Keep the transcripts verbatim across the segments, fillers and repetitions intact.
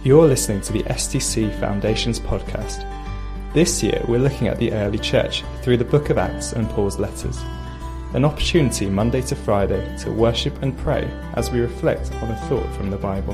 You're listening to the S T C Foundations podcast. This year we're looking at the early church through the book of Acts and Paul's letters. An opportunity Monday to Friday to worship and pray as we reflect on a thought from the Bible.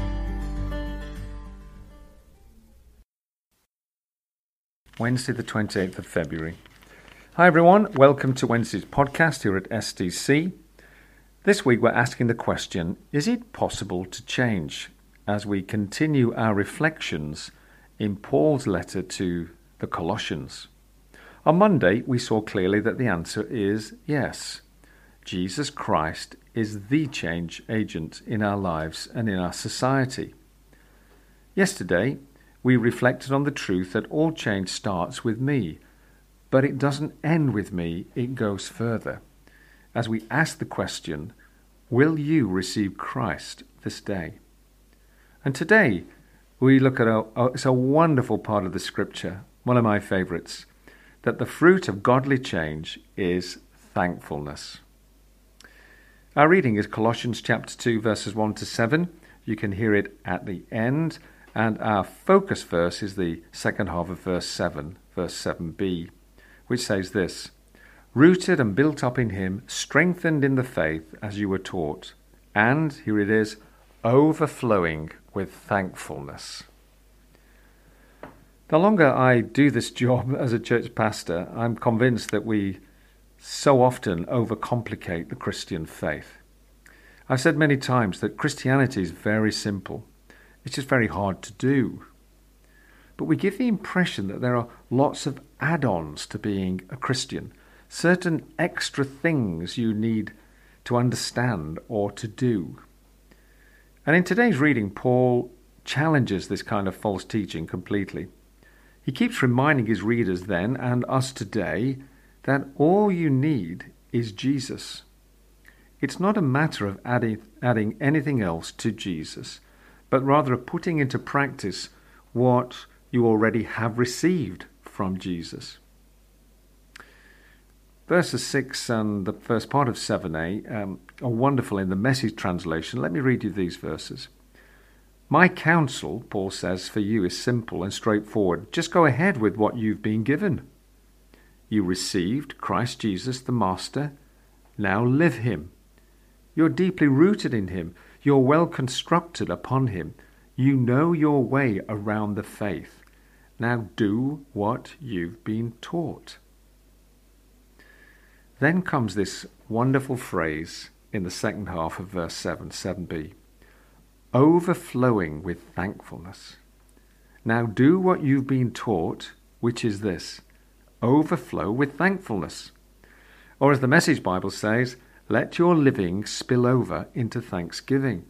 Wednesday the twenty-eighth of February. Hi everyone, welcome to Wednesday's podcast here at S T C. This week we're asking the question, is it possible to change? As we continue our reflections in Paul's letter to the Colossians. On Monday we saw clearly that the answer is yes. Jesus Christ is the change agent in our lives and in our society. Yesterday we reflected on the truth that all change starts with me, but it doesn't end with me, it goes further. As we ask the question, will you receive Christ this day? And today we look at a, a, it's a wonderful part of the scripture, one of my favourites, that the fruit of godly change is thankfulness. Our reading is Colossians chapter two, verses one to seven. You can hear it at the end. And our focus verse is the second half of verse seven, verse seven b, which says this: rooted and built up in him, strengthened in the faith as you were taught, and, here it is, overflowing with thankfulness. The longer I do this job as a church pastor, I'm convinced that we so often overcomplicate the Christian faith. I've said many times that Christianity is very simple. It's just very hard to do. But we give the impression that there are lots of add-ons to being a Christian, certain extra things you need to understand or to do. And in today's reading, Paul challenges this kind of false teaching completely. He keeps reminding his readers then, and us today, that all you need is Jesus. It's not a matter of adding, adding anything else to Jesus, but rather of putting into practice what you already have received from Jesus. Verses six and the first part of seven a um, are wonderful in the Message translation. Let me read you these verses. My counsel, Paul says, for you is simple and straightforward. Just go ahead with what you've been given. You received Christ Jesus the Master. Now live him. You're deeply rooted in him. You're well constructed upon him. You know your way around the faith. Now do what you've been taught. Then comes this wonderful phrase in the second half of verse seven, seven b. Overflowing with thankfulness. Now do what you've been taught, which is this: overflow with thankfulness. Or as the Message Bible says, let your living spill over into thanksgiving.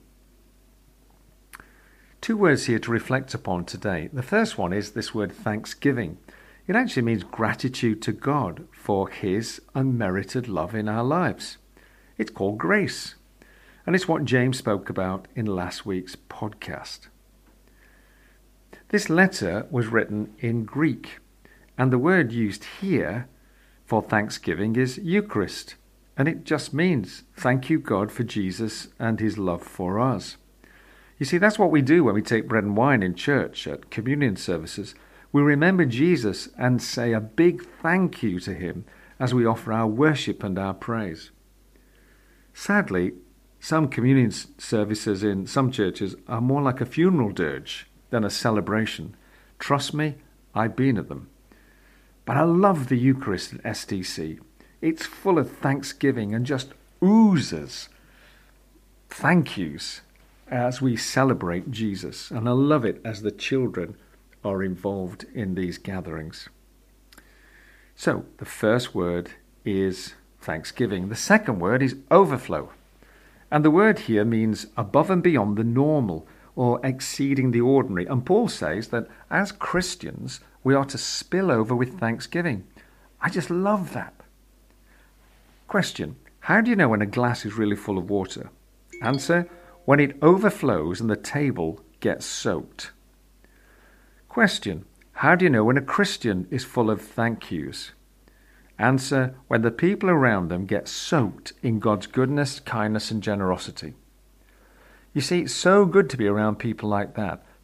Two words here to reflect upon today. The first one is this word thanksgiving. It actually means gratitude to God for his unmerited love in our lives. It's called grace. And it's what James spoke about in last week's podcast. This letter was written in Greek, and the word used here for thanksgiving is Eucharist, and it just means thank you, God, for Jesus and his love for us. You see, that's what we do when we take bread and wine in church at communion services. We remember Jesus and say a big thank you to him as we offer our worship and our praise. Sadly, some communion services in some churches are more like a funeral dirge than a celebration. Trust me, I've been at them. But I love the Eucharist at S T C. It's full of thanksgiving and just oozes thank yous as we celebrate Jesus. And I love it as the children are involved in these gatherings. So the first word is thanksgiving. The second word is overflow. And the word here means above and beyond the normal or exceeding the ordinary. And Paul says that as Christians, we are to spill over with thanksgiving. I just love that. Question: how do you know when a glass is really full of water? Answer: when it overflows and the table gets soaked. Question: how do you know when a Christian is full of thank yous? Answer: when the people around them get soaked in God's goodness, kindness and generosity. You see, it's so good to be around people like that.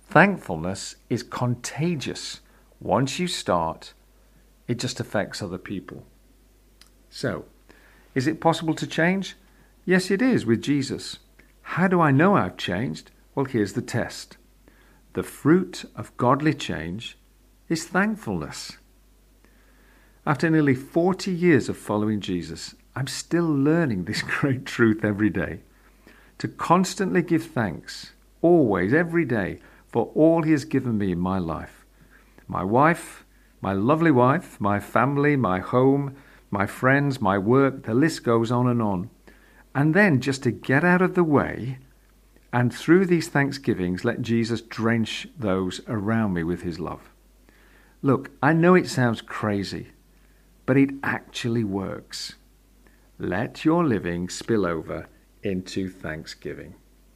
Thankfulness is contagious. Once you start, it just affects other people. So, is it possible to change? Yes, it is with Jesus. How do I know I've changed? Well, here's the test. The fruit of godly change is thankfulness. After nearly forty years of following Jesus, I'm still learning this great truth every day. To constantly give thanks, always, every day, for all he has given me in my life. My wife, my lovely wife, my family, my home, my friends, my work, the list goes on and on. And then just to get out of the way, and through these thanksgivings, let Jesus drench those around me with his love. Look, I know it sounds crazy, but it actually works. Let your living spill over into thanksgiving.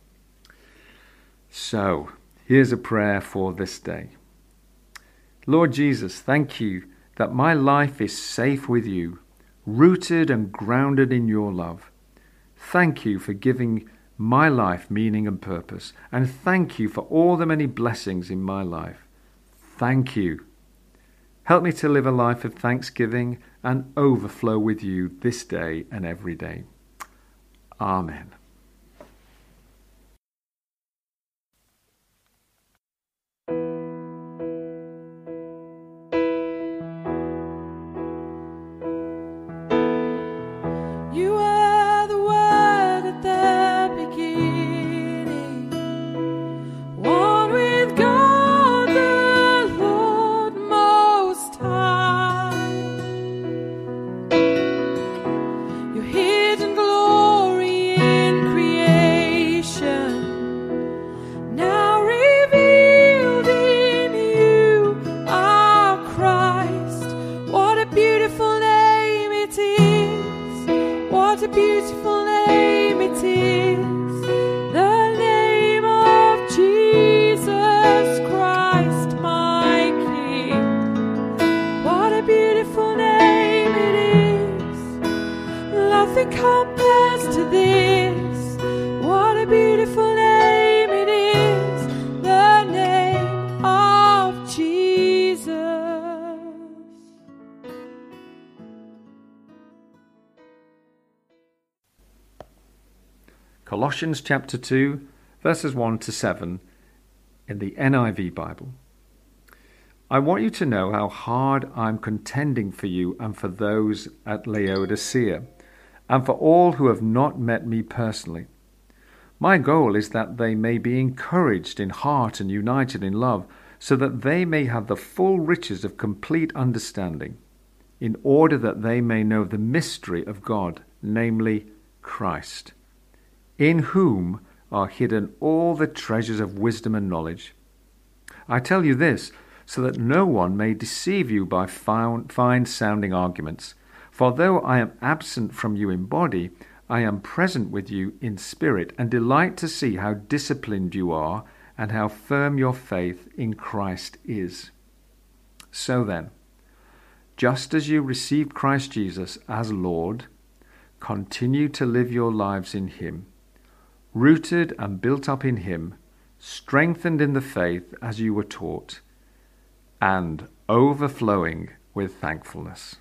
So, here's a prayer for this day. Lord Jesus, thank you that my life is safe with you, rooted and grounded in your love. Thank you for giving my life meaning and purpose, and thank you for all the many blessings in my life. Thank you. Help me to live a life of thanksgiving and overflow with you this day and every day. Amen. You are the Word at the beginning, one with God the Lord Most High. Your hidden glory in creation, now revealed in you are Christ. What a beautiful name it is! What a beautiful name it is! The name of Jesus Christ, my King. What a beautiful name it is! Nothing compares to this. What a beautiful name it is! The name of Jesus. Colossians chapter two, verses one to seven in the N I V Bible. I want you to know how hard I'm contending for you and for those at Laodicea, and for all who have not met me personally. My goal is that they may be encouraged in heart and united in love, so that they may have the full riches of complete understanding, in order that they may know the mystery of God, namely Christ, in whom are hidden all the treasures of wisdom and knowledge. I tell you this, so that no one may deceive you by fine-sounding arguments. For though I am absent from you in body, I am present with you in spirit, and delight to see how disciplined you are, and how firm your faith in Christ is. So then, just as you received Christ Jesus as Lord, continue to live your lives in him, rooted and built up in him, strengthened in the faith as you were taught, and overflowing with thankfulness.